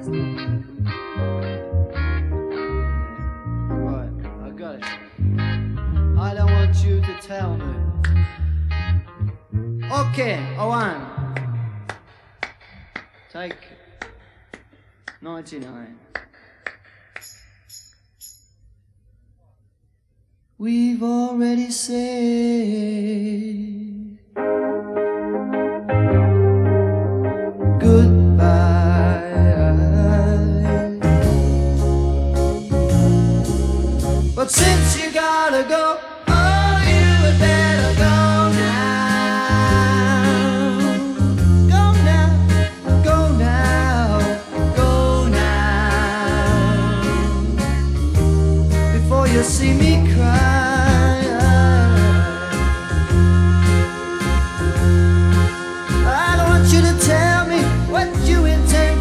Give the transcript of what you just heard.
Right, I got it. I don't want you to tell me. Okay, Owen. Take 99. We've already said